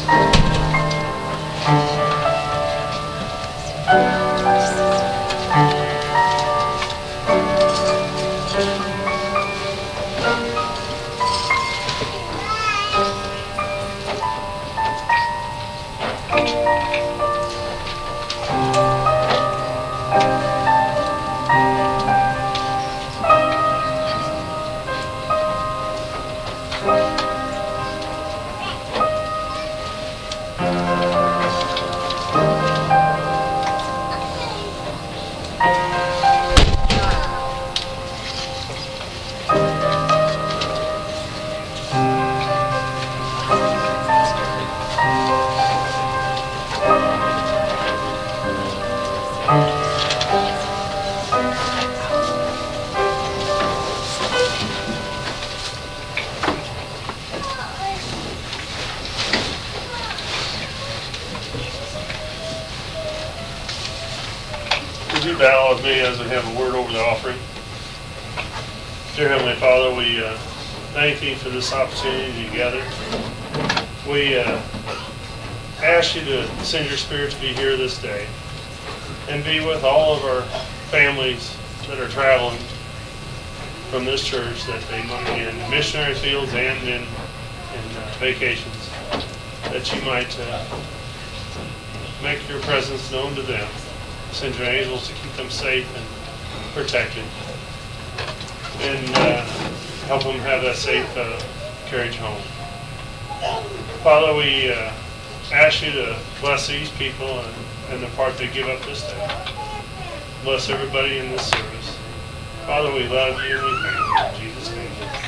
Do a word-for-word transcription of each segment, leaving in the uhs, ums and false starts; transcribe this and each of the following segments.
Would you bow with me as I have a word over the offering? Dear Heavenly Father, we uh, thank you for this opportunity together. We uh, ask you to send your Spirit to be here this day and be with all of our families that are traveling from this church, that they might be in missionary fields and in, in uh, vacations, that you might uh, make your presence known to them. Send your angels to keep them safe and protected, and uh, help them have that safe uh, carriage home. Father, we uh, ask you to bless these people and, and the part they give up this day. Bless everybody in this service. Father, we love you and we thank you. In Jesus' name,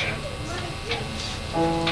amen.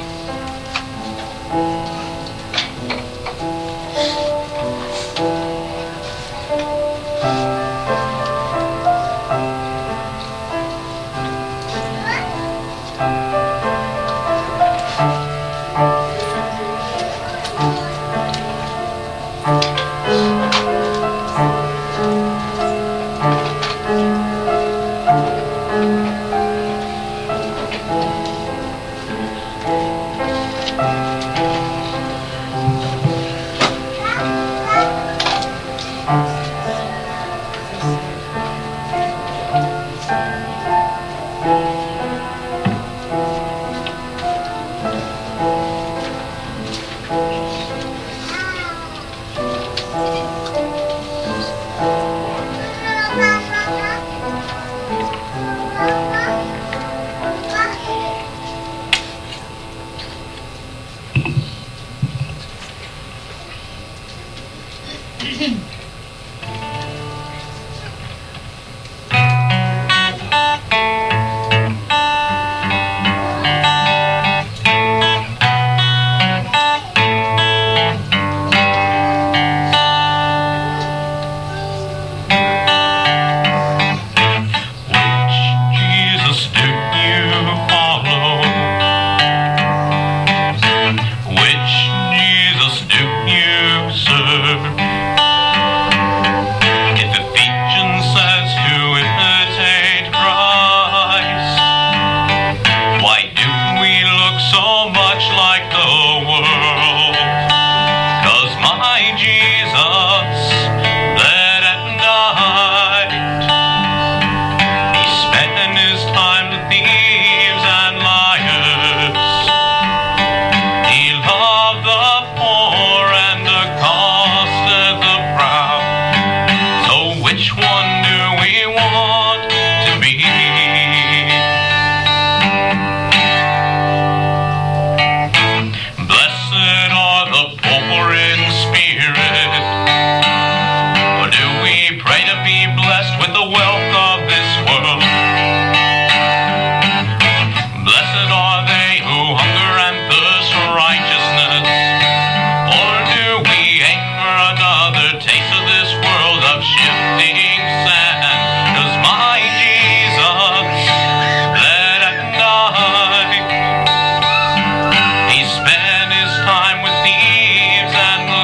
He spent his time with thieves and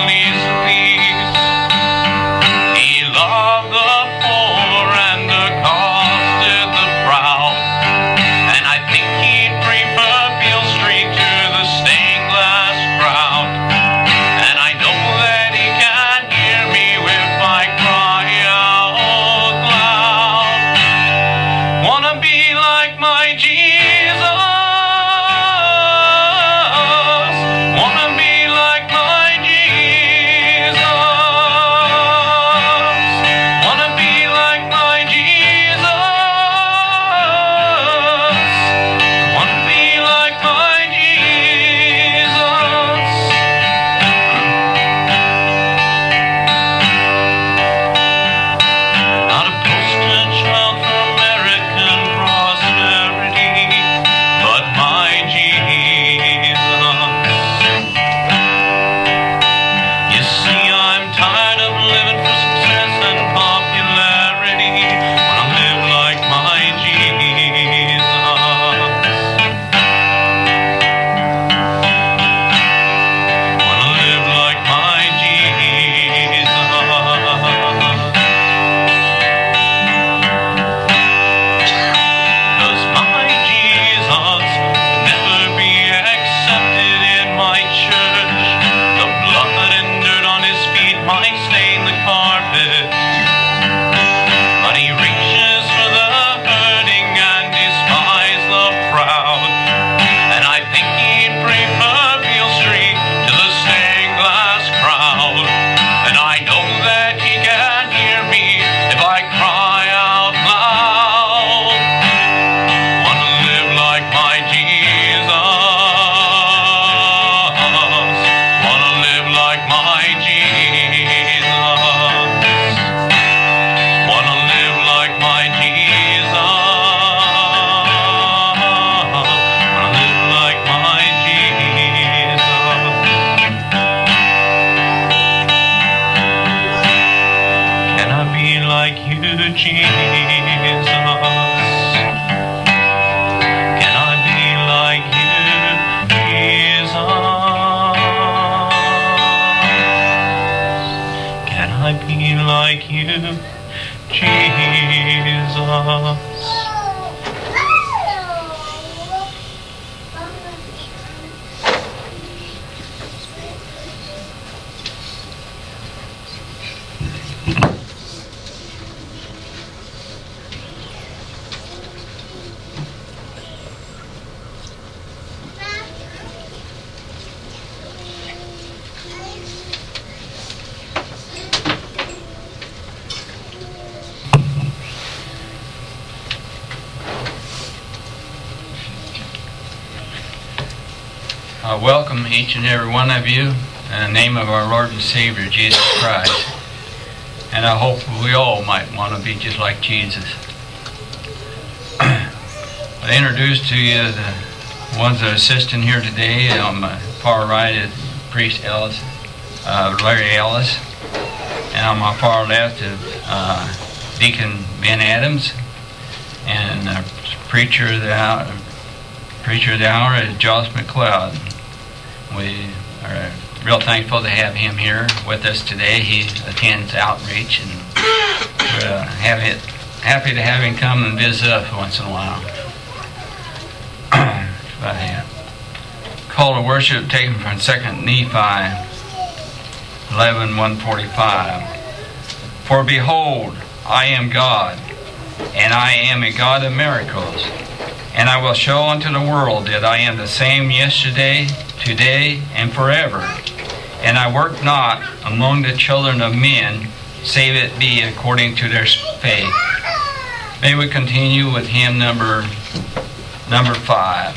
like you, Jesus. I welcome each and every one of you in the name of our Lord and Savior, Jesus Christ. And I hope we all might want to be just like Jesus. I introduce to you the ones that are assisting here today. On my far right is Priest Ellis, uh, Larry Ellis. And on my far left is uh, Deacon Ben Adams. And uh, preacher of the hour, preacher of the hour is Josh McLeod. We are real thankful to have him here with us today. He attends outreach, and we're uh, have it, happy to have him come and visit us once in a while. But, uh, call to worship taken from Second Nephi eleven, one forty-five. For behold, I am God, and I am a God of miracles. And I will show unto the world that I am the same yesterday, today, and forever. And I work not among the children of men, save it be according to their faith. May we continue with hymn number number five.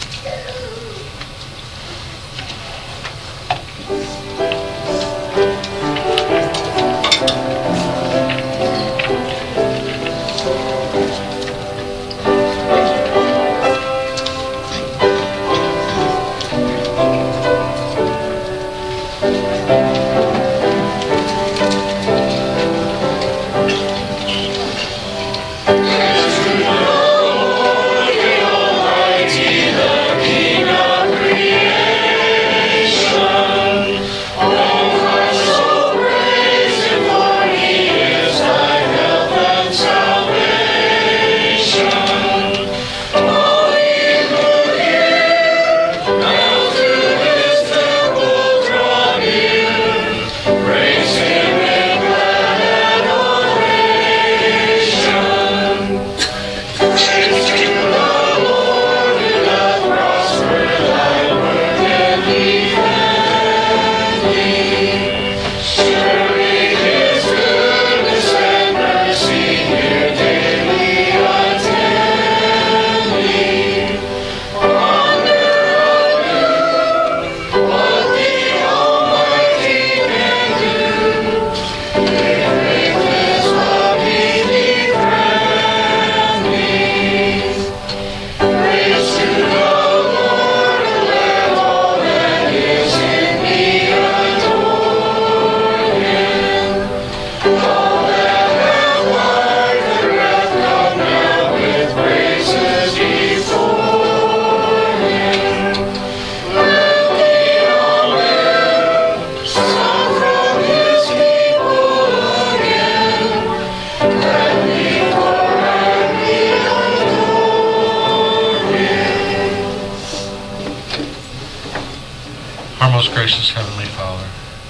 Gracious Heavenly Father,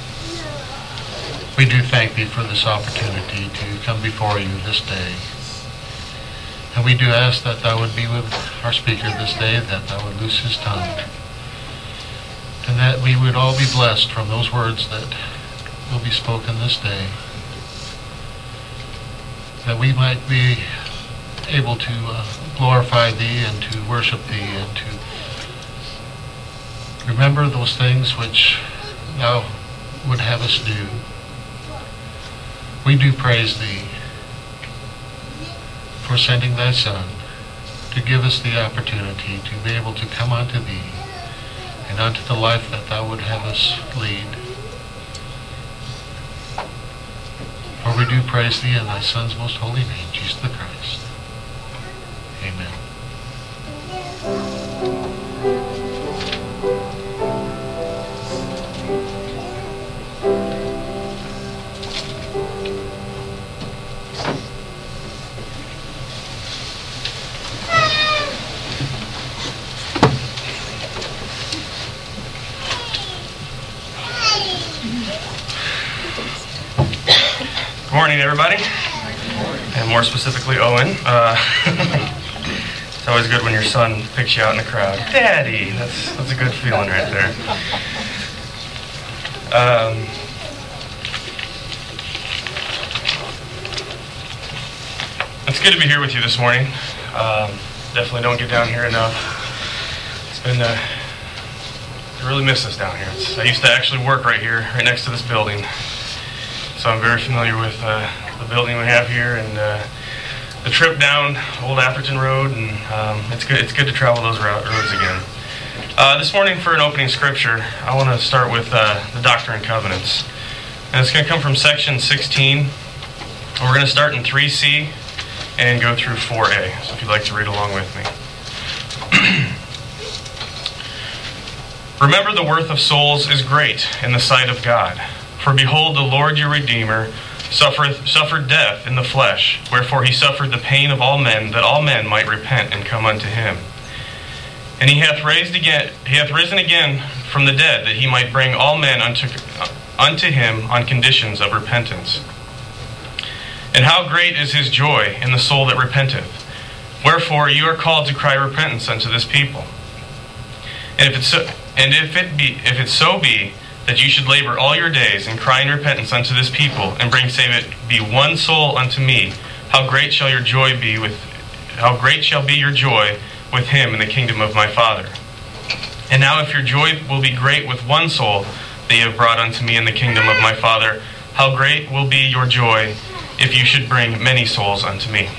we do thank Thee for this opportunity to come before You this day. And we do ask that Thou would be with our speaker this day, that Thou would loose his tongue, and that we would all be blessed from those words that will be spoken this day, that we might be able to uh, glorify Thee and to worship Thee and to remember those things which Thou would have us do. We do praise Thee for sending Thy Son to give us the opportunity to be able to come unto Thee and unto the life that Thou would have us lead. For we do praise Thee in Thy Son's most holy name, Jesus the Christ. Amen. Good morning, everybody, and more specifically, Owen. Uh, it's always good when your son picks you out in the crowd. Daddy, that's that's a good feeling right there. Um, it's good to be here with you this morning. Um, definitely don't get down here enough. It's been, uh, I really miss this down here. It's, I used to actually work right here, right next to this building. So I'm very familiar with uh, the building we have here and uh, the trip down Old Atherton Road, and um, it's good. It's good to travel those routes again. Uh, this morning, for an opening scripture, I want to start with uh, the Doctrine and Covenants, and it's going to come from section sixteen. We're going to start in three C and go through four A. So if you'd like to read along with me. Remember, the worth of souls is great in the sight of God. For behold, the Lord your Redeemer suffereth, suffered death in the flesh, wherefore he suffered the pain of all men, that all men might repent and come unto him. And he hath raised again, he hath risen again from the dead, that he might bring all men unto, unto him on conditions of repentance. And how great is his joy in the soul that repenteth! Wherefore you are called to cry repentance unto this people. And if it so, and if it be, if it so be, that you should labor all your days and cry in repentance unto this people, and bring save it be one soul unto me, how great shall your joy be with how great shall be your joy with him in the kingdom of my Father. And now if your joy will be great with one soul that you have brought unto me in the kingdom of my Father, how great will be your joy if you should bring many souls unto me.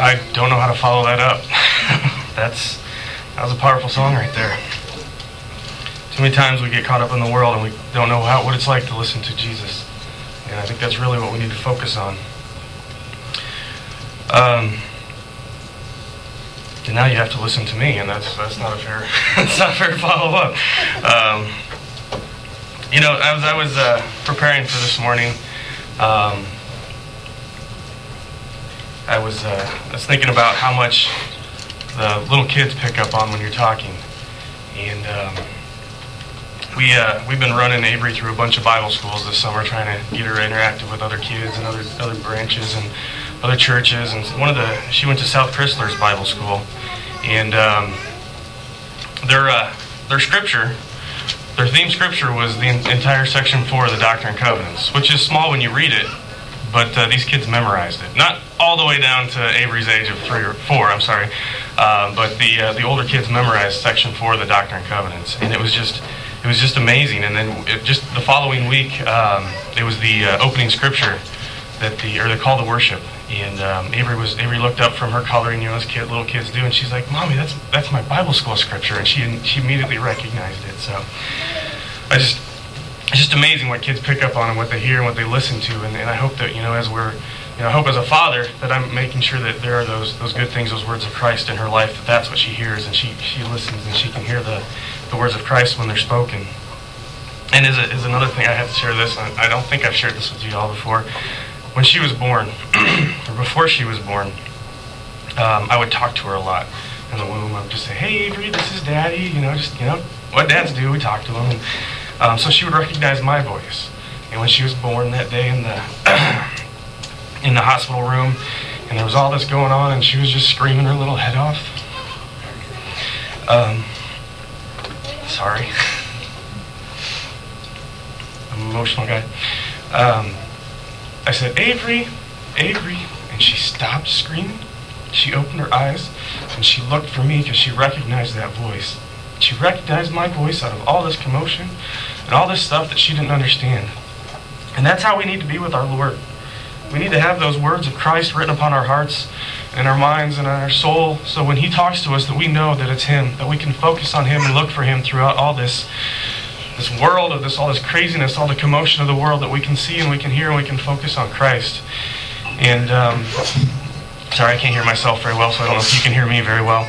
I don't know how to follow that up. That's that was a powerful song right there. Too many times we get caught up in the world and we don't know how what it's like to listen to Jesus. And I think that's really what we need to focus on. Um, and now you have to listen to me, and that's that's not a fair that's not a fair follow up. Um, you know, as I was uh, preparing for this morning, um, I was uh, I was thinking about how much the little kids pick up on when you're talking, and um, we uh, we've been running Avery through a bunch of Bible schools this summer, trying to get her interactive with other kids and other other branches and other churches. And one of the she went to South Chrysler's Bible School, and um, their uh, their scripture, their theme scripture was the entire section four of the Doctrine and Covenants, which is small when you read it. But uh, these kids memorized it. Not all the way down to Avery's age of three or four, I'm sorry. Uh, but the uh, the older kids memorized section four of the Doctrine and Covenants. And it was just it was just amazing. And then it, just the following week, um, it was the uh, opening scripture, that the or the call to worship. And um, Avery was Avery looked up from her coloring, you know, as kid, little kids do, and she's like, "Mommy, that's that's my Bible school scripture." And she she immediately recognized it. So I just it's just amazing what kids pick up on and what they hear and what they listen to. And, and I hope that, you know, as we're, you know, I hope as a father that I'm making sure that there are those those good things, those words of Christ in her life, that that's what she hears, and she, she listens and she can hear the, the words of Christ when they're spoken. And is, a, is another thing, I have to share this, I don't think I've shared this with you all before. When she was born, or before she was born, um, I would talk to her a lot in the womb. I would just say, "Hey, Avery, this is Daddy," you know, just, you know, what dads do, we talk to them. And, Um, so she would recognize my voice. And when she was born that day in the in the hospital room, and there was all this going on, and she was just screaming her little head off. Um, sorry. I'm an emotional guy. Um, I said, "Avery, Avery," and she stopped screaming. She opened her eyes, and she looked for me because she recognized that voice. She recognized my voice out of all this commotion and all this stuff that she didn't understand. And that's how we need to be with our Lord. We need to have those words of Christ written upon our hearts and our minds and our soul, so when He talks to us that we know that it's Him, that we can focus on Him and look for Him throughout all this this world of this, all this craziness, all the commotion of the world, that we can see and we can hear and we can focus on Christ. And um, sorry, I can't hear myself very well, so I don't know if you can hear me very well.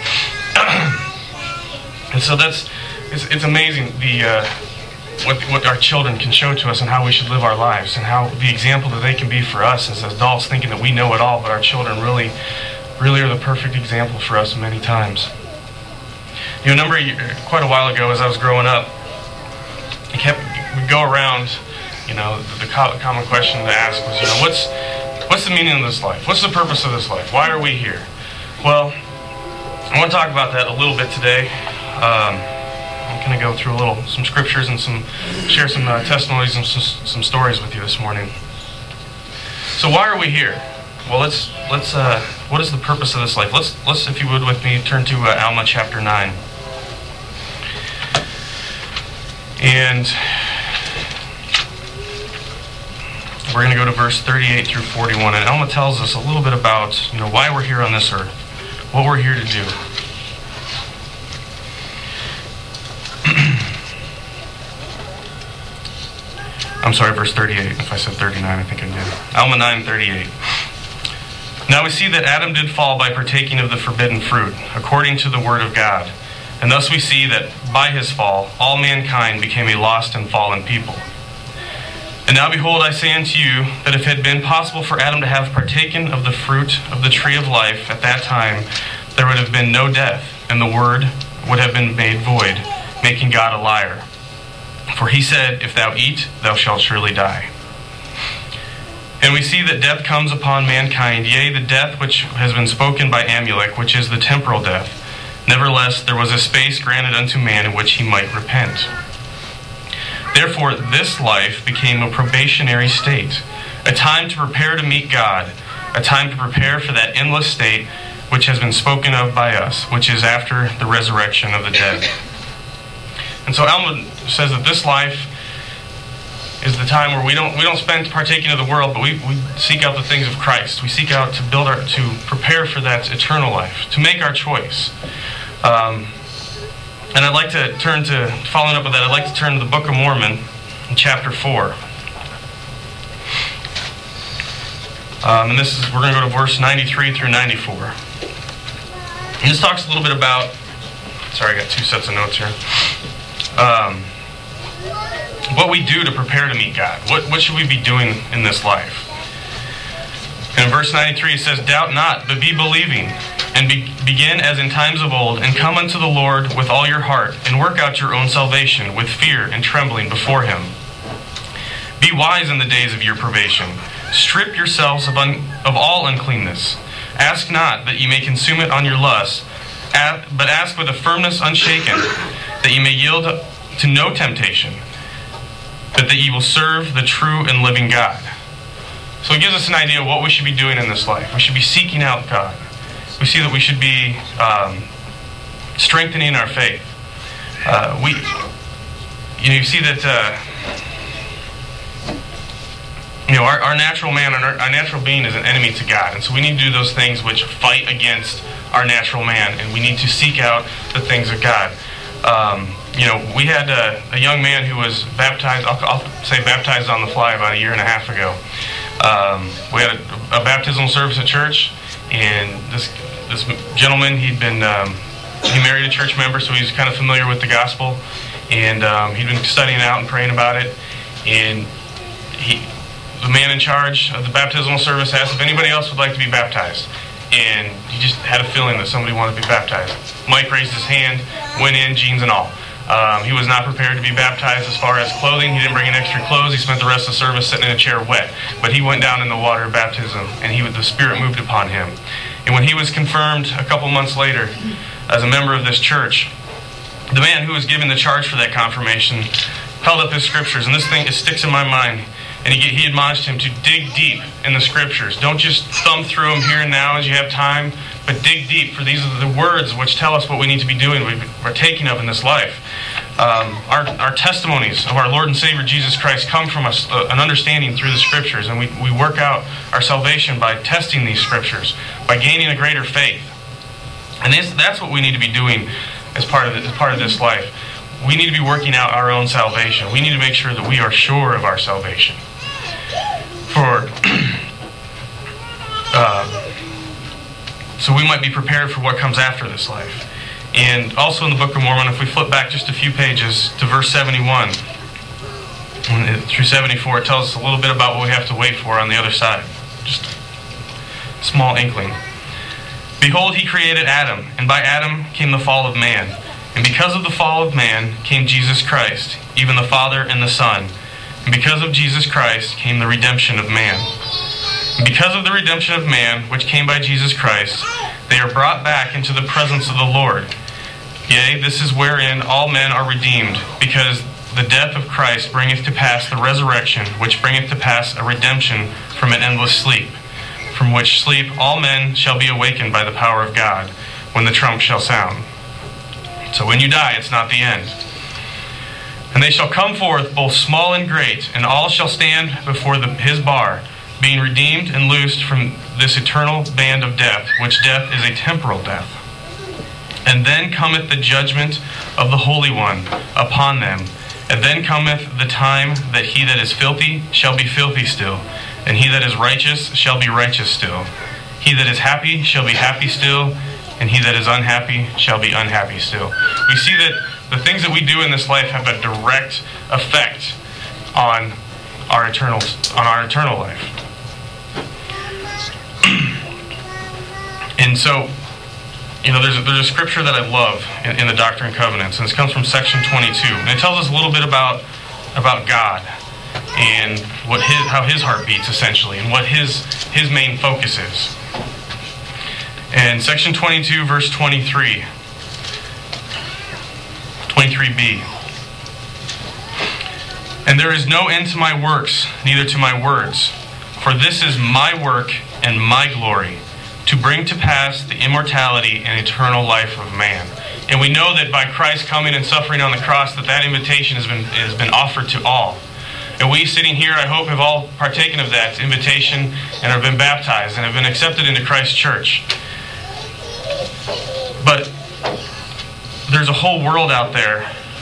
And so that's, it's, it's amazing the uh, what what our children can show to us and how we should live our lives, and how the example that they can be for us as adults, thinking that we know it all, but our children really, really are the perfect example for us many times. You know, a number of years, quite a while ago, as I was growing up, it kept we'd go around. You know, the, the common question to ask was, you know, what's what's the meaning of this life? What's the purpose of this life? Why are we here? Well, I want to talk about that a little bit today. Um, I'm going to go through a little, some scriptures and some, share some uh, testimonies and some, some stories with you this morning. So why are we here? Well, let's, let's, uh, what is the purpose of this life? Let's, let's, if you would with me, turn to uh, Alma chapter nine. And we're going to go to verse thirty-eight through forty-one. And Alma tells us a little bit about, you know, why we're here on this earth, what we're here to do. I'm sorry, verse thirty-eight. If I said thirty-nine, I think I did. Alma nine thirty-eight. Now we see that Adam did fall by partaking of the forbidden fruit, according to the word of God. And thus we see that by his fall, all mankind became a lost and fallen people. And now behold, I say unto you, that if it had been possible for Adam to have partaken of the fruit of the tree of life at that time, there would have been no death, and the word would have been made void, making God a liar. For he said, "If thou eat, thou shalt surely die." And we see that death comes upon mankind, yea, the death which has been spoken by Amulek, which is the temporal death. Nevertheless, there was a space granted unto man in which he might repent. Therefore, this life became a probationary state, a time to prepare to meet God, a time to prepare for that endless state which has been spoken of by us, which is after the resurrection of the dead. And so Alma says that this life is the time where we don't we don't spend partaking of the world, but we, we seek out the things of Christ. We seek out to build our to prepare for that eternal life, to make our choice. Um, and I'd like to turn to following up with that. I'd like to turn to the Book of Mormon, in chapter four. Um, and this is we're going to go to verse ninety-three through ninety-four. And this talks a little bit about. Sorry, I got two sets of notes here. Um, what we do to prepare to meet God. What what should we be doing in this life? And in verse ninety-three it says, "Doubt not, but be believing, and be, begin as in times of old, and come unto the Lord with all your heart, and work out your own salvation with fear and trembling before Him. Be wise in the days of your probation. Strip yourselves of, un, of all uncleanness. Ask not that ye may consume it on your lust, but ask with a firmness unshaken, that ye may yield to no temptation, but that ye will serve the true and living God." So it gives us an idea of what we should be doing in this life. We should be seeking out God. We see that we should be um, strengthening our faith. Uh, we, you know, you see that uh, you know our, our natural man, our, our natural being is an enemy to God, and so we need to do those things which fight against our natural man, and we need to seek out the things of God. Um, you know, we had a, a young man who was baptized, I'll, I'll say baptized on the fly about a year and a half ago. Um, we had a, a baptismal service at church, and this this gentleman, he'd been, um, he married a church member, so he's kind of familiar with the gospel, and um, he'd been studying out and praying about it, and he, the man in charge of the baptismal service asked if anybody else would like to be baptized. And he just had a feeling that somebody wanted to be baptized. Mike raised his hand, went in, jeans and all. Um, he was not prepared to be baptized as far as clothing. He didn't bring in extra clothes. He spent the rest of the service sitting in a chair wet. But he went down in the water of baptism, and he the Spirit moved upon him. And when he was confirmed a couple months later as a member of this church, the man who was given the charge for that confirmation held up his scriptures. And this thing, it sticks in my mind. And he, he admonished him to dig deep in the scriptures. Don't just thumb through them here and now as you have time, but dig deep, for these are the words which tell us what we need to be doing, we're partaking of in this life. Um, our, our testimonies of our Lord and Savior Jesus Christ come from us, uh, an understanding through the scriptures, and we, we work out our salvation by testing these scriptures, by gaining a greater faith. And this, that's what we need to be doing as part of the, as part of this life. We need to be working out our own salvation. We need to make sure that we are sure of our salvation. For uh, so we might be prepared for what comes after this life. And also in the Book of Mormon, if we flip back just a few pages to verse seventy-one through seventy-four, it tells us a little bit about what we have to wait for on the other side. Just a small inkling. "Behold, he created Adam, and by Adam came the fall of man. And because of the fall of man came Jesus Christ, even the Father and the Son. And because of Jesus Christ came the redemption of man. And because of the redemption of man, which came by Jesus Christ, they are brought back into the presence of the Lord. Yea, this is wherein all men are redeemed, because the death of Christ bringeth to pass the resurrection, which bringeth to pass a redemption from an endless sleep, from which sleep all men shall be awakened by the power of God, when the trump shall sound." So when you die, it's not the end. "And they shall come forth, both small and great, and all shall stand before the, his bar, being redeemed and loosed from this eternal band of death, which death is a temporal death. And then cometh the judgment of the Holy One upon them. And then cometh the time that he that is filthy shall be filthy still, and he that is righteous shall be righteous still. He that is happy shall be happy still, and he that is unhappy shall be unhappy still." We see that the things that we do in this life have a direct effect on our eternal on our eternal life. And so, you know, there's a, there's a scripture that I love in, in the Doctrine and Covenants, and it comes from section twenty-two, and it tells us a little bit about about God and what his how his heart beats essentially, and what his his main focus is. And section twenty-two, verse twenty-three, twenty-three b. "And there is no end to my works, neither to my words. For this is my work and my glory, to bring to pass the immortality and eternal life of man." And we know that by Christ coming and suffering on the cross, that that invitation has been has been offered to all. And And we sitting here, I hope, have all partaken of that invitation and have been baptized and have been accepted into Christ's church. But there's a whole world out there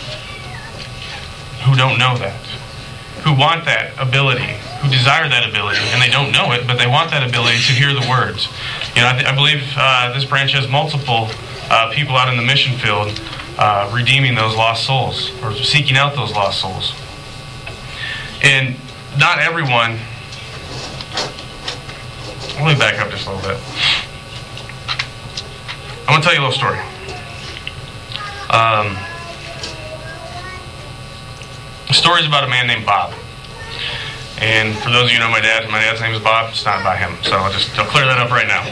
who don't know that, who want that ability, who desire that ability, and they don't know it, but they want that ability to hear the words. You know, I, th- I believe uh, this branch has multiple uh, people out in the mission field uh, redeeming those lost souls, or seeking out those lost souls. And not everyone, let me back up just a little bit. I want to tell you a little story. Um, the story is about a man named Bob. And for those of you who know my dad, my dad's name is Bob. It's not about him, so I'll just I'll clear that up right now.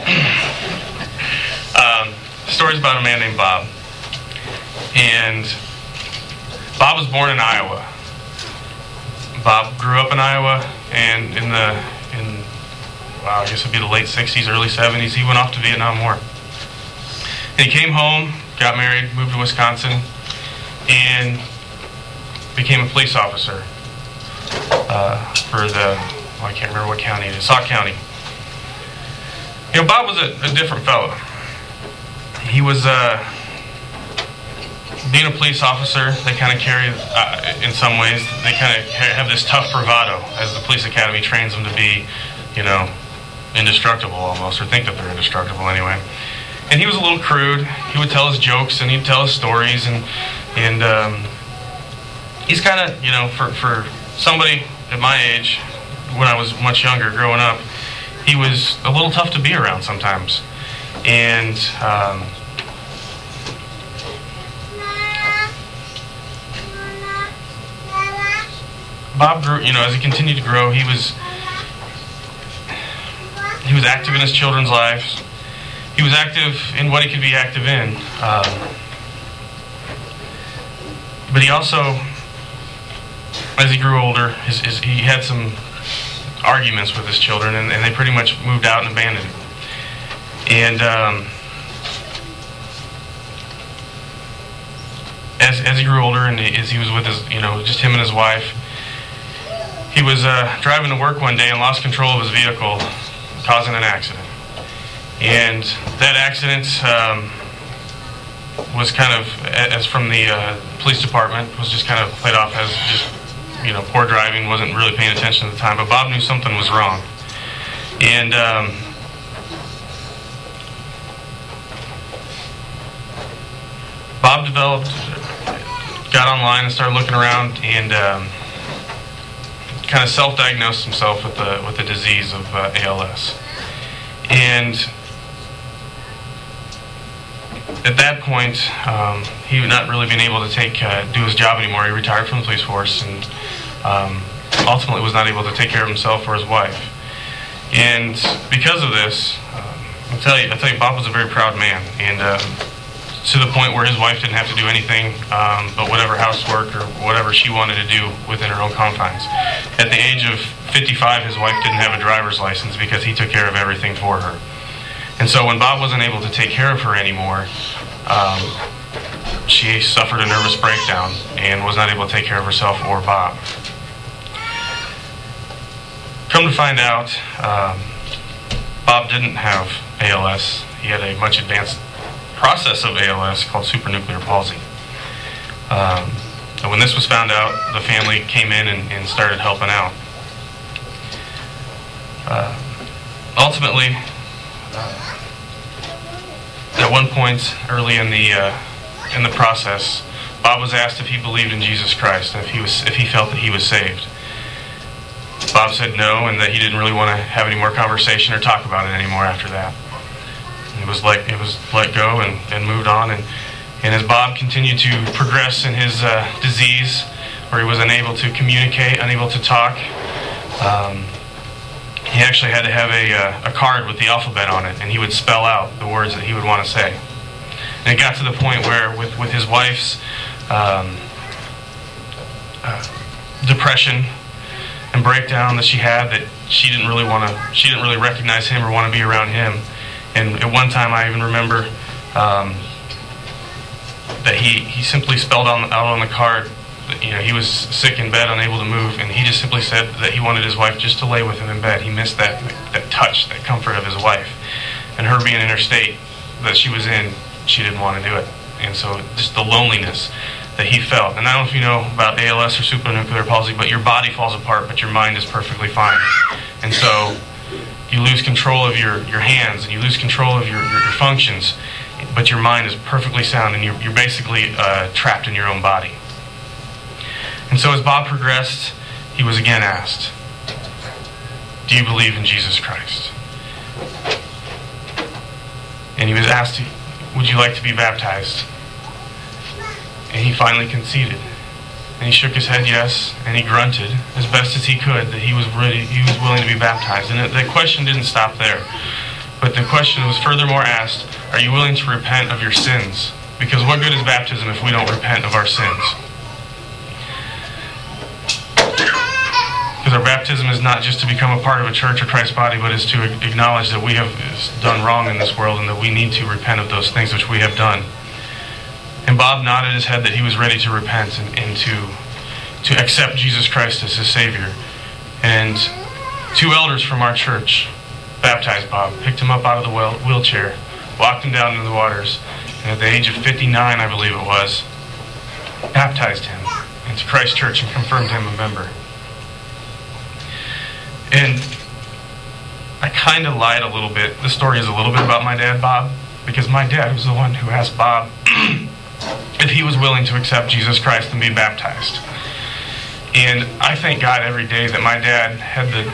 um, the story is about a man named Bob. And Bob was born in Iowa. Bob grew up in Iowa, and in the, in, wow, I guess it'd be the late sixties, early seventies, he went off to Vietnam War. And he came home, got married, moved to Wisconsin, and became a police officer uh, for the, well, I can't remember what county it is, Sauk County. You know, Bob was a, a different fellow. He was, uh, being a police officer, they kind of carry, uh, in some ways, they kind of have this tough bravado, as the police academy trains them to be, you know, indestructible almost, or think that they're indestructible anyway. And he was a little crude. He would tell his jokes and he'd tell his stories, and and um, he's kind of, you know, for, for somebody at my age, when I was much younger, growing up, he was a little tough to be around sometimes. And um, Bob grew, you know, as he continued to grow, he was he was active in his children's lives. He was active in what he could be active in. Um, but he also, as he grew older, his, his, he had some arguments with his children, and, and they pretty much moved out and abandoned him. And um, as as he grew older, and as he was with his, you know, just him and his wife, he was uh, driving to work one day and lost control of his vehicle, causing an accident. And that accident um, was kind of, as from the uh, police department, was just kind of played off as just, you know, poor driving, wasn't really paying attention at the time. But Bob knew something was wrong. And um, Bob developed, got online and started looking around, and um, kind of self-diagnosed himself with the with the disease of uh, A L S. And at that point, um, he had not really been able to take uh, do his job anymore. He retired from the police force, and um, ultimately was not able to take care of himself or his wife. And because of this, um, I'll tell you, I tell you, Bob was a very proud man, and um, to the point where his wife didn't have to do anything um, but whatever housework or whatever she wanted to do within her own confines. At the age of fifty-five, his wife didn't have a driver's license because he took care of everything for her. And so when Bob wasn't able to take care of her anymore, um, she suffered a nervous breakdown and was not able to take care of herself or Bob. Come to find out, um, Bob didn't have A L S. He had a much advanced process of A L S called supranuclear palsy. Um, and when this was found out, the family came in and, and started helping out. Uh, ultimately, uh, at one point early in the uh, in the process, Bob was asked if he believed in Jesus Christ, and if he was if he felt that he was saved. Bob said no, and that he didn't really want to have any more conversation or talk about it anymore after that. It was let it was let go and, and moved on, and and as Bob continued to progress in his uh, disease, where he was unable to communicate, unable to talk, um, he actually had to have a uh, a card with the alphabet on it, and he would spell out the words that he would want to say. And it got to the point where, with with his wife's um, uh, depression and breakdown that she had, that she didn't really want to, she didn't really recognize him or want to be around him. And at one time, I even remember um, that he, he simply spelled on, out on the card, You know, he was sick in bed, unable to move, and he just simply said that he wanted his wife just to lay with him in bed. He missed that that touch, that comfort of his wife. And her being in her state that she was in, she didn't want to do it. And so just the loneliness that he felt. And I don't know if you know about A L S or supranuclear palsy, but your body falls apart, but your mind is perfectly fine. And so you lose control of your, your hands, and you lose control of your, your, your functions, but your mind is perfectly sound, and you're, you're basically uh, trapped in your own body. And so as Bob progressed, he was again asked, do you believe in Jesus Christ? And he was asked, would you like to be baptized? And he finally conceded. And he shook his head yes, and he grunted as best as he could that he was ready, he was willing to be baptized. And it, the question didn't stop there. But the question was furthermore asked, are you willing to repent of your sins? Because what good is baptism if we don't repent of our sins? Because our baptism is not just to become a part of a church or Christ's body, but is to acknowledge that we have done wrong in this world and that we need to repent of those things which we have done. And Bob nodded his head that he was ready to repent and, and to, to accept Jesus Christ as his Savior. And two elders from our church baptized Bob, picked him up out of the wheel, wheelchair, walked him down into the waters, and at the age of fifty-nine, I believe it was, baptized him into Christ Church and confirmed him a member. And I kind of lied a little bit. The story is a little bit about my dad, Bob, because my dad was the one who asked Bob if he was willing to accept Jesus Christ and be baptized. And I thank God every day that my dad had the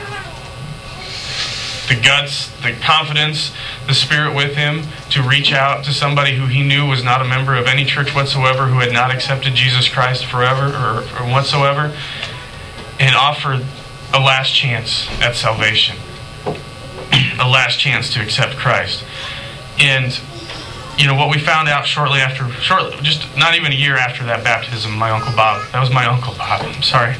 the guts, the confidence, the spirit with him to reach out to somebody who he knew was not a member of any church whatsoever, who had not accepted Jesus Christ forever or, or whatsoever, and offer a last chance at salvation, a last chance to accept Christ. And you know what we found out shortly after, shortly, just not even a year after that baptism, my Uncle Bob, that was my Uncle Bob, I'm sorry.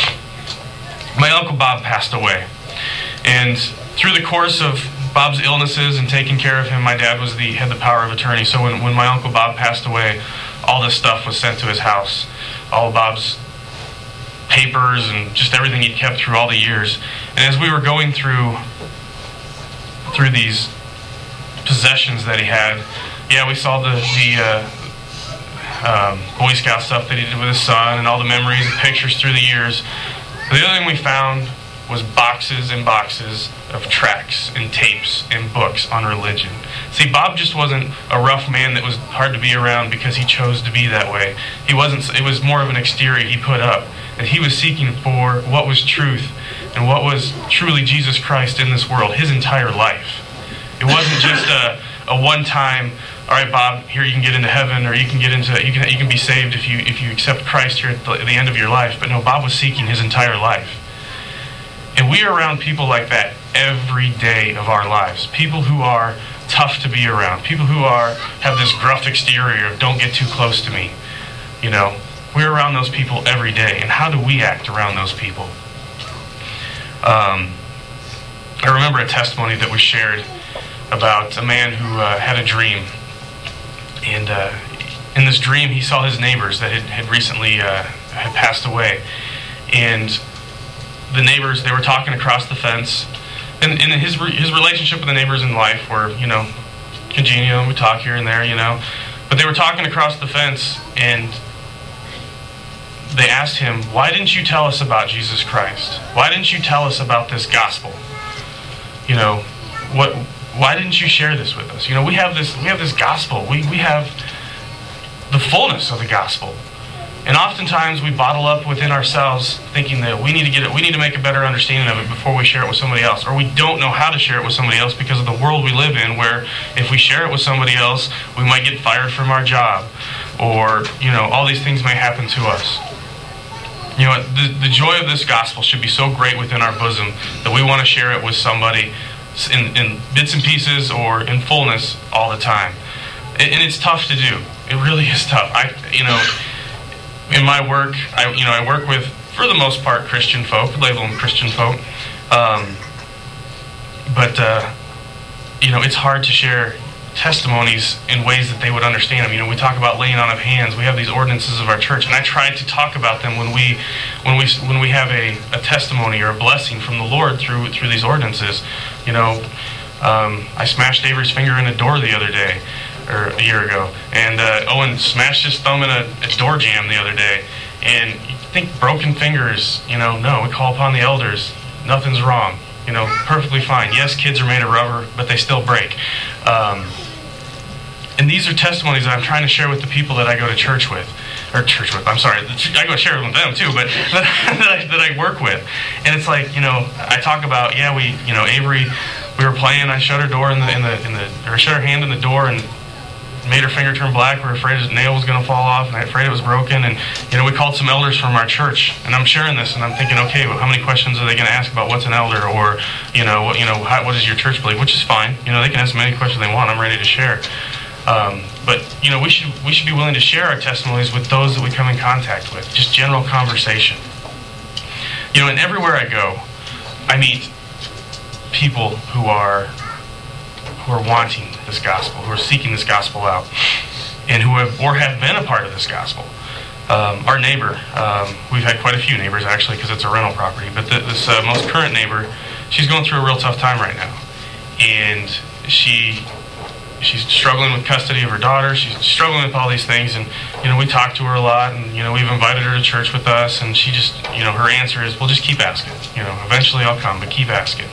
My Uncle Bob passed away. And through the course of Bob's illnesses and taking care of him, my dad was the had the power of attorney. So when, when my Uncle Bob passed away, all this stuff was sent to his house. All of Bob's papers and just everything he'd kept through all the years. And as we were going through through these possessions that he had, yeah, we saw the the uh, um, Boy Scout stuff that he did with his son and all the memories and pictures through the years. But the other thing we found was boxes and boxes of tracts and tapes and books on religion. See, Bob just wasn't a rough man that was hard to be around because he chose to be that way. He wasn't. It was more of an exterior he put up. And he was seeking for what was truth and what was truly Jesus Christ in this world, his entire life. It wasn't just a, a one-time, all right, Bob, here you can get into heaven, or you can get into you can you can be saved if you if you accept Christ here at the, at the end of your life. But no, Bob was seeking his entire life. And we are around people like that every day of our lives. People who are tough to be around. People who are have this gruff exterior of don't get too close to me. You know, we're around those people every day. And how do we act around those people? Um, I remember a testimony that was shared about a man who uh, had a dream. And uh, in this dream, he saw his neighbors that had, had recently uh, had passed away. And the neighbors, they were talking across the fence, and, and his his relationship with the neighbors in life were, you know, congenial, and we talk here and there, you know, but they were talking across the fence, and they asked him, why didn't you tell us about Jesus Christ? Why didn't you tell us about this gospel? You know, what? Why didn't you share this with us? You know, we have this we have this gospel. We we have the fullness of the gospel. And oftentimes we bottle up within ourselves thinking that we need to get it, we need to make a better understanding of it before we share it with somebody else. Or we don't know how to share it with somebody else because of the world we live in, where if we share it with somebody else, we might get fired from our job. Or, you know, all these things may happen to us. You know, the, the joy of this gospel should be so great within our bosom that we want to share it with somebody in, in bits and pieces or in fullness all the time. And, and it's tough to do. It really is tough. I, you know... In my work, I you know I work with, for the most part, Christian folk. Label them Christian folk, um, but uh, you know it's hard to share testimonies in ways that they would understand them. You know, we talk about laying on of hands. We have these ordinances of our church, and I try to talk about them when we, when we, when we have a, a testimony or a blessing from the Lord through through these ordinances. You know, um, I smashed Avery's finger in a door the other day, or a year ago, and uh, Owen smashed his thumb in a, a door jamb the other day. And you think broken fingers? You know, no. We call upon the elders. Nothing's wrong. You know, perfectly fine. Yes, kids are made of rubber, but they still break. Um, and these are testimonies that I'm trying to share with the people that I go to church with. Or church with, I'm sorry. I go share with them too, but that, I, that I work with. And it's like, you know, I talk about, yeah, we, you know, Avery, we were playing, I shut her door in the, in the, in the, or shut her hand in the door and made her finger turn black. We were afraid his nail was going to fall off, and I was afraid it was broken. And, you know, we called some elders from our church, and I'm sharing this, and I'm thinking, okay, well, how many questions are they going to ask about what's an elder, or, you know, what, you know, how, what does your church believe? Which is fine. You know, they can ask as many questions they want. I'm ready to share. Um, but, you know, we should we should be willing to share our testimonies with those that we come in contact with. Just general conversation. You know, and everywhere I go, I meet people who are who are wanting this gospel, who are seeking this gospel out, and who have or have been a part of this gospel. Um, our neighbor, um, we've had quite a few neighbors actually, because it's a rental property, but the, this uh, most current neighbor, she's going through a real tough time right now, and she she's struggling with custody of her daughter. She's struggling with all these things, and you know, we talk to her a lot, and you know, we've invited her to church with us, and she just, you know, her answer is, well, just keep asking. You know, eventually I'll come, but keep asking.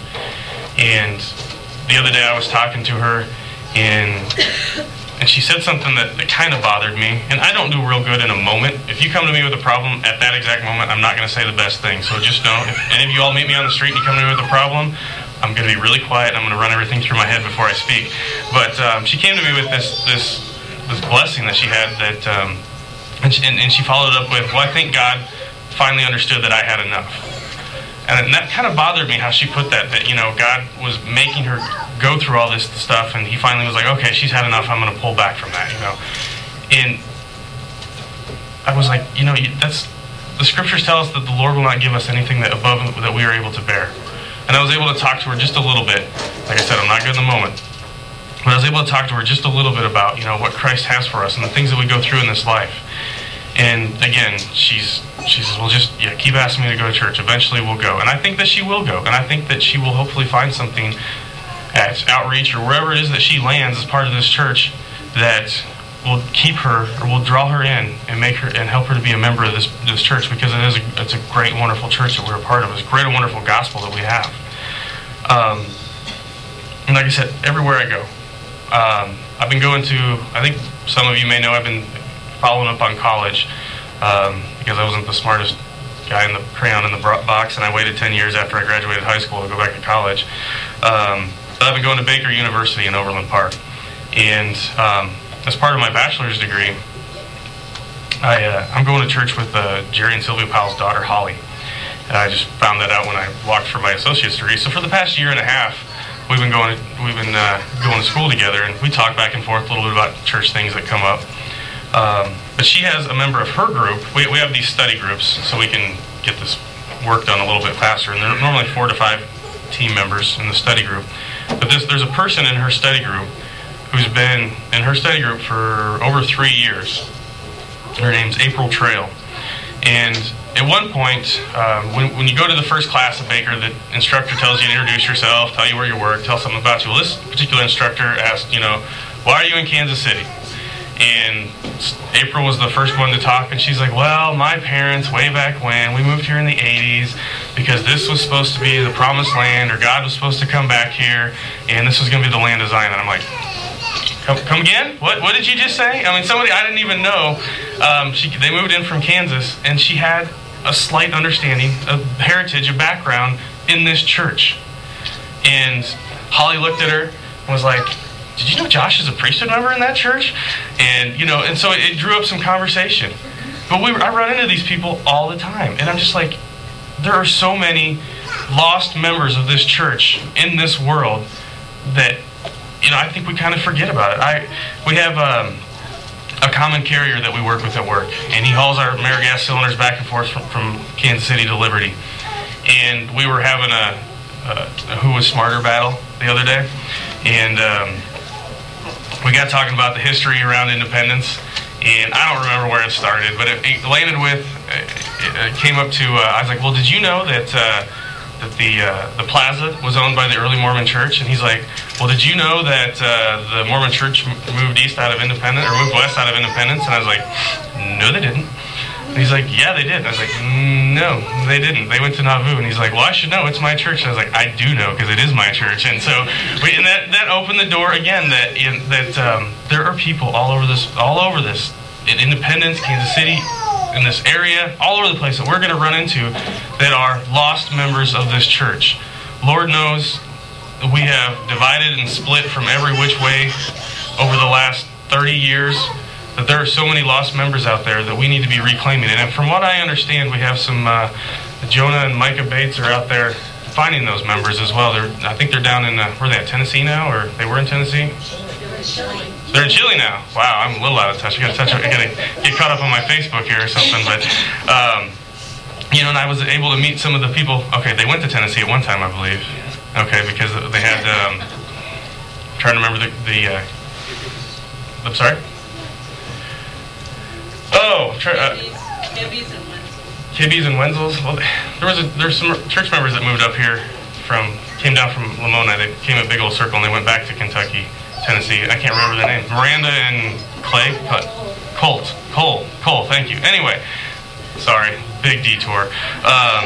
And the other day I was talking to her, and and she said something that, that kind of bothered me. And I don't do real good in a moment. If you come to me with a problem at that exact moment, I'm not going to say the best thing. So just know, if any of you all meet me on the street and you come to me with a problem, I'm going to be really quiet, and I'm going to run everything through my head before I speak. But um, she came to me with this this this blessing that she had, that um, and, she, and, and she followed up with, well, I think God finally understood that I had enough. And that kind of bothered me, how she put that, that, you know, God was making her go through all this stuff, and he finally was like, okay, she's had enough, I'm going to pull back from that, you know. And I was like, you know, that's, the scriptures tell us that the Lord will not give us anything that above that we are able to bear. And I was able to talk to her just a little bit. Like I said, I'm not good in the moment. But I was able to talk to her just a little bit about, you know, what Christ has for us and the things that we go through in this life. And again, she's she says, well, just yeah, keep asking me to go to church. Eventually we'll go. And I think that she will go. And I think that she will hopefully find something at Outreach or wherever it is that she lands as part of this church that will keep her, or will draw her in and make her and help her to be a member of this this church, because it is a, it's a great, wonderful church that we're a part of. It's a great and wonderful gospel that we have. Um, and like I said, everywhere I go, um, I've been going to, I think some of you may know, I've been following up on college, um, because I wasn't the smartest guy in the crayon in the box, and I waited ten years after I graduated high school to go back to college. Um, but I've been going to Baker University in Overland Park, and um, as part of my bachelor's degree, I, uh, I'm going to church with uh, Jerry and Sylvia Powell's daughter, Holly. And I just found that out when I walked for my associate's degree. So for the past year and a half, we've been going we've been uh, going to school together, and we talk back and forth a little bit about church things that come up. Um, but she has a member of her group. We, we have these study groups, so we can get this work done a little bit faster. And there are normally four to five team members in the study group. But this, there's a person in her study group who's been in her study group for over three years. Her name's April Trail. And at one point, um, when, when you go to the first class at Baker, the instructor tells you to introduce yourself, tell you where you work, tell something about you. Well, this particular instructor asked, you know, why are you in Kansas City? And April was the first one to talk, and she's like, well, my parents, way back when, we moved here in the eighties, because this was supposed to be the promised land, or God was supposed to come back here, and this was going to be the land of Zion. And I'm like, Come, come again? What What did you just say? I mean, somebody I didn't even know. Um, she, they moved in from Kansas, and she had a slight understanding of heritage, a background in this church. And Holly looked at her and was like, did you know Josh is a priesthood member in that church? And, you know, and so it, it drew up some conversation. But we were, I run into these people all the time, and I'm just like, there are so many lost members of this church in this world that, you know, I think we kind of forget about it. I we have um, a common carrier that we work with at work, and he hauls our AmeriGas cylinders back and forth from, from Kansas City to Liberty. And we were having a, a, a Who Was Smarter battle the other day, and um, we got talking about the history around independence, and I don't remember where it started, but it, it landed with, it, it came up to, uh, I was like, well, did you know that uh, that the uh, the plaza was owned by the early Mormon Church? And he's like, well, did you know that uh, the Mormon Church moved east out of Independence, or moved west out of Independence? And I was like, no, they didn't. And he's like, yeah, they did. And I was like, no, they didn't. They went to Nauvoo. And he's like, well, I should know. It's my church. And I was like, I do know, because it is my church. And so, we, and that, that opened the door again that in, that um, there are people all over this, all over this, in Independence, Kansas City, in this area, all over the place that we're going to run into that are lost members of this church. Lord knows we have divided and split from every which way over the last thirty years. That there are so many lost members out there that we need to be reclaiming. And from what I understand, we have some, uh, Jonah and Micah Bates are out there finding those members as well. They're, I think they're down in, uh, where are they at, Tennessee now? Or they were in Tennessee? They're in Chile. They're in Chile now. Wow, I'm a little out of touch. I gotta touch, I gotta get caught up on my Facebook here or something. But, um, you know, and I was able to meet some of the people. Okay, they went to Tennessee at one time, I believe. Okay, because they had, um, I'm trying to remember the, the uh, I'm sorry? Oh, tr- uh, Kibby's and Wenzel's. Kibby's and Wenzel's. Well, there was a, there's some church members that moved up here from, came down from Lamona. They came a big old circle and they went back to Kentucky, Tennessee. I can't remember their names. Miranda and Clay? Colt. Cole. Cole, thank you. Anyway, sorry, big detour. Um,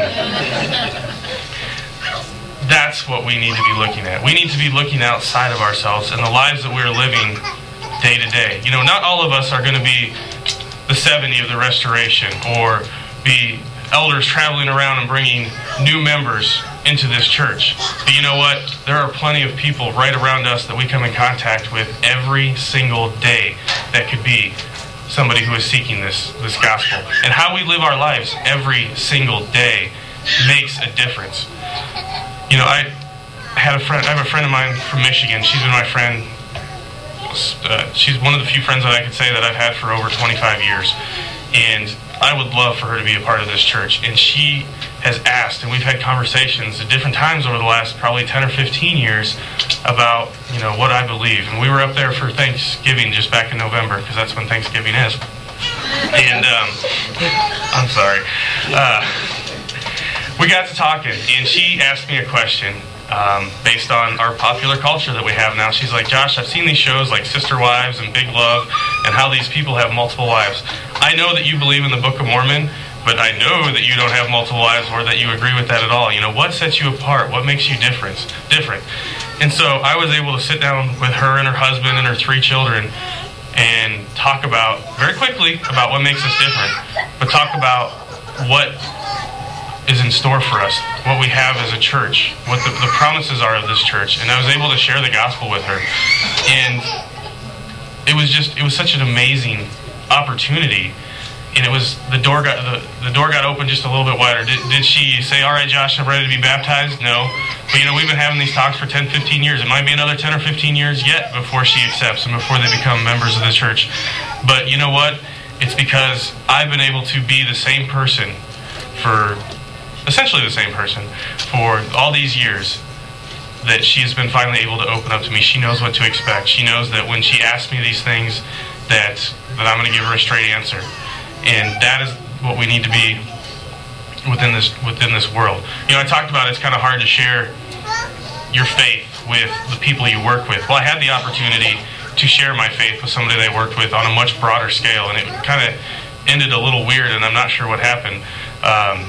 that's what we need to be looking at. We need to be looking outside of ourselves and the lives that we're living day to day. You know, not all of us are going to be the seventy of the Restoration, or be elders traveling around and bringing new members into this church. But you know what? There are plenty of people right around us that we come in contact with every single day that could be somebody who is seeking this, this gospel. And how we live our lives every single day makes a difference. You know, I had a friend, I have a friend of mine from Michigan. She's been my friend. Uh, she's one of the few friends that I could say that I've had for over twenty-five years. And I would love for her to be a part of this church. And she has asked, and we've had conversations at different times over the last probably ten or fifteen years about, you know, what I believe. And we were up there for Thanksgiving just back in November, because that's when Thanksgiving is. And, um, I'm sorry. Uh, we got to talking, and she asked me a question. Um, based on our popular culture that we have now. She's like, Josh, I've seen these shows like Sister Wives and Big Love, and how these people have multiple wives. I know that you believe in the Book of Mormon, but I know that you don't have multiple wives, or that you agree with that at all. You know, what sets you apart? What makes you different? Different. And so I was able to sit down with her and her husband and her three children and talk about, very quickly, about what makes us different, but talk about what is in store for us, what we have as a church, what the, the promises are of this church. And I was able to share the gospel with her. And it was just, it was such an amazing opportunity. And it was, the door got the, the door got opened just a little bit wider. Did, did she say, all right, Josh, I'm ready to be baptized? No. But you know, we've been having these talks for ten, fifteen years. It might be another ten or fifteen years yet before she accepts and before they become members of the church. But you know what? It's because I've been able to be the same person for essentially the same person for all these years, that she has been finally able to open up to me. She knows what to expect. She knows that when she asks me these things, that that I'm going to give her a straight answer. And that is what we need to be within this within this world. You know, I talked about it's kind of hard to share your faith with the people you work with. Well, I had the opportunity to share my faith with somebody that I worked with on a much broader scale, and it kind of ended a little weird, and I'm not sure what happened. Um,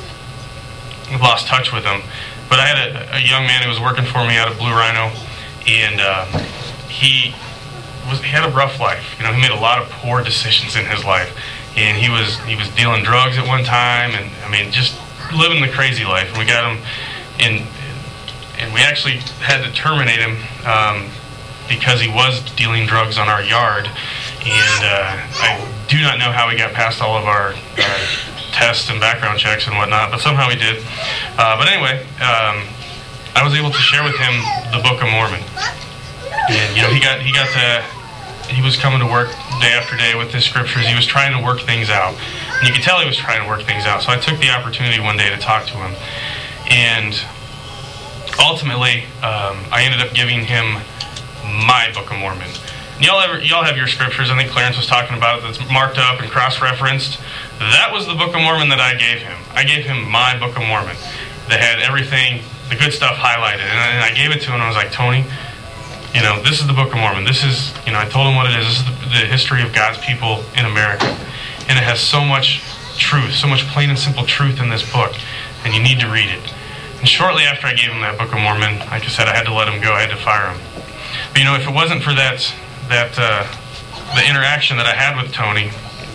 lost touch with him. But I had a, a young man who was working for me out of Blue Rhino, and uh, he was he had a rough life. You know, he made a lot of poor decisions in his life, and he was he was dealing drugs at one time, and I mean, just living the crazy life. And we got him in, and we actually had to terminate him um, because he was dealing drugs on our yard. And uh, I do not know how he got past all of our uh, tests and background checks and whatnot, but somehow he did. Uh, but anyway, um, I was able to share with him the Book of Mormon, and you know, he got he got to he was coming to work day after day with his scriptures. He was trying to work things out, and you could tell he was trying to work things out. So I took the opportunity one day to talk to him, and ultimately, um, I ended up giving him my Book of Mormon. Y'all ever, y'all have your scriptures. I think Clarence was talking about it. That's marked up and cross-referenced. That was the Book of Mormon that I gave him. I gave him my Book of Mormon that had everything, the good stuff highlighted. And I, and I gave it to him, and I was like, Tony, you know, this is the Book of Mormon. This is, you know, I told him what it is. This is the, the history of God's people in America. And it has so much truth, so much plain and simple truth in this book. And you need to read it. And shortly after I gave him that Book of Mormon, like I said, I had to let him go. I had to fire him. But, you know, if it wasn't for that, that uh, the interaction that I had with Tony,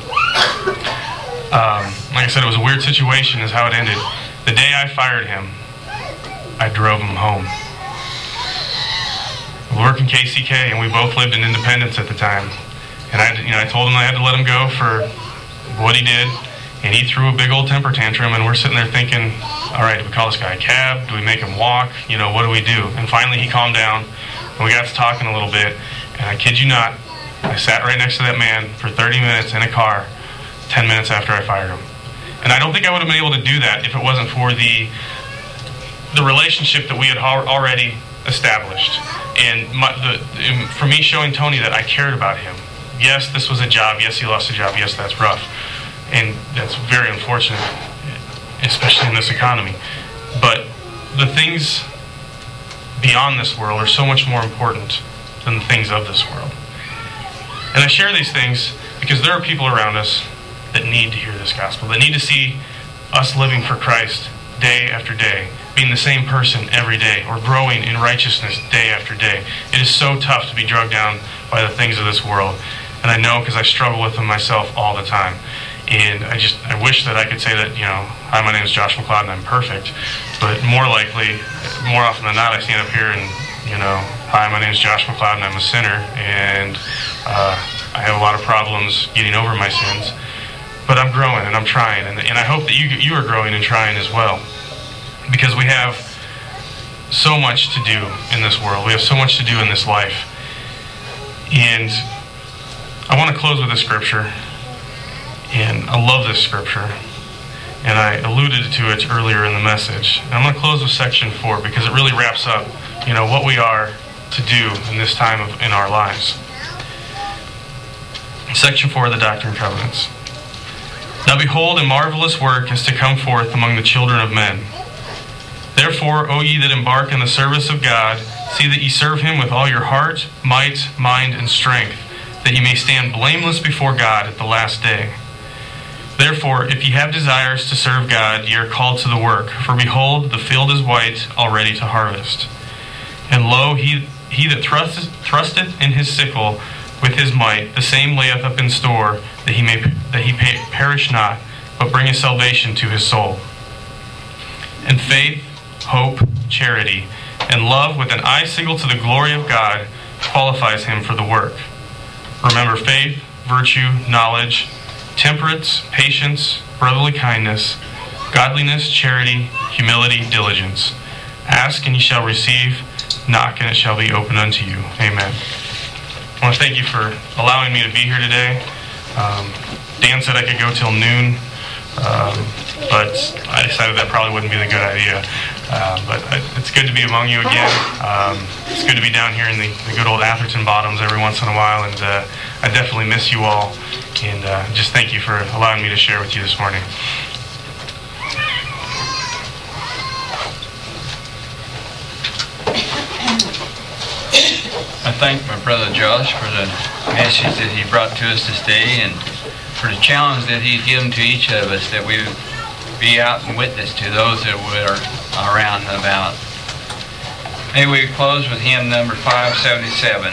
um, like I said, it was a weird situation is how it ended. The day I fired him, I drove him home. We worked in K C K, and we both lived in Independence at the time. And I, you know, I told him I had to let him go for what he did, and he threw a big old temper tantrum, and we're sitting there thinking, all right, do we call this guy a cab? Do we make him walk? You know, what do we do? And finally he calmed down, and we got to talking a little bit. And I kid you not, I sat right next to that man for thirty minutes in a car, ten minutes after I fired him. And I don't think I would have been able to do that if it wasn't for the the relationship that we had al- already established. And my, the, for me showing Tony that I cared about him. Yes, this was a job. Yes, he lost a job. Yes, that's rough. And that's very unfortunate, especially in this economy. But the things beyond this world are so much more important than the things of this world. And I share these things because there are people around us that need to hear this gospel, that need to see us living for Christ day after day, being the same person every day, or growing in righteousness day after day. It is so tough to be drugged down by the things of this world. And I know because I struggle with them myself all the time. And I just, I wish that I could say that, you know, hi, my name is Josh McLeod and I'm perfect. But more likely, more often than not, I stand up here and, you know, hi, my name is Josh McLeod and I'm a sinner. And uh, I have a lot of problems getting over my sins. But I'm growing and I'm trying. And, and I hope that you, you are growing and trying as well. Because we have so much to do in this world. We have so much to do in this life. And I want to close with a scripture. And I love this scripture. And I alluded to it earlier in the message. And I'm going to close with section four because it really wraps up, you know, what we are to do in this time of, in our lives. Section four of the Doctrine and Covenants. Now behold, a marvelous work is to come forth among the children of men. Therefore, O ye that embark in the service of God, see that ye serve him with all your heart, might, mind, and strength, that ye may stand blameless before God at the last day. Therefore, if ye have desires to serve God, ye are called to the work. For behold, the field is white, already to harvest. And lo, he, he that thrusteth, thrusteth in his sickle with his might, the same layeth up in store, that he may that he pay, perish not, but bringeth salvation to his soul. And faith, hope, charity, and love with an eye single to the glory of God qualifies him for the work. Remember faith, virtue, knowledge, temperance, patience, brotherly kindness, godliness, charity, humility, diligence. Ask and ye shall receive, knock and it shall be opened unto you. Amen. I want to thank you for allowing me to be here today. Um, Dan said I could go till noon, um, but I decided that probably wouldn't be the good idea. Uh, but it's good to be among you again. Um, it's good to be down here in the, the good old Atherton Bottoms every once in a while, and uh, I definitely miss you all. And uh, just thank you for allowing me to share with you this morning. I thank my brother Josh for the message that he brought to us this day and for the challenge that he's given to each of us that we be out and witness to those that are around and about. May we close with hymn number five seventy-seven.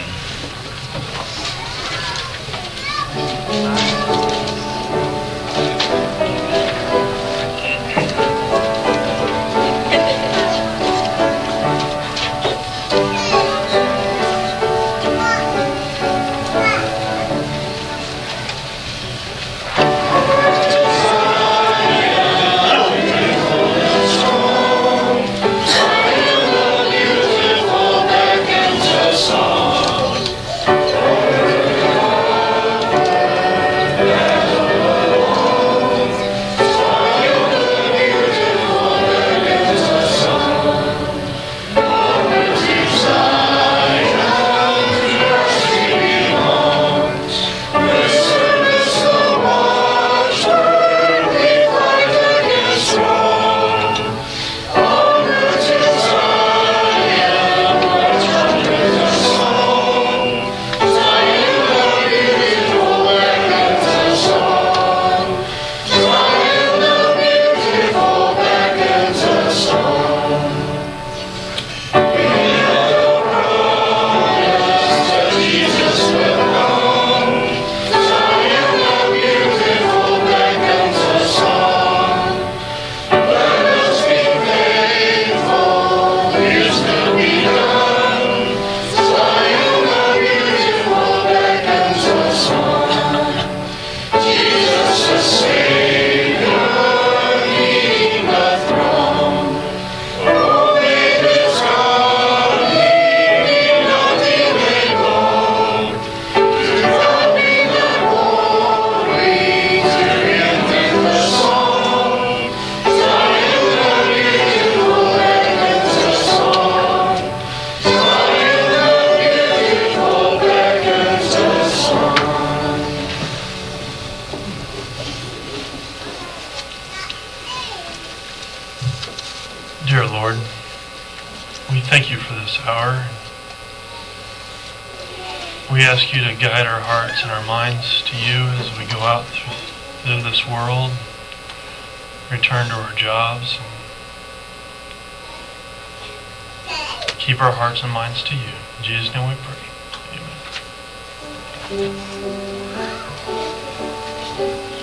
Song. are. We ask you to guide our hearts and our minds to you as we go out through this world, return to our jobs, and keep our hearts and minds to you. In Jesus' name we pray. Amen.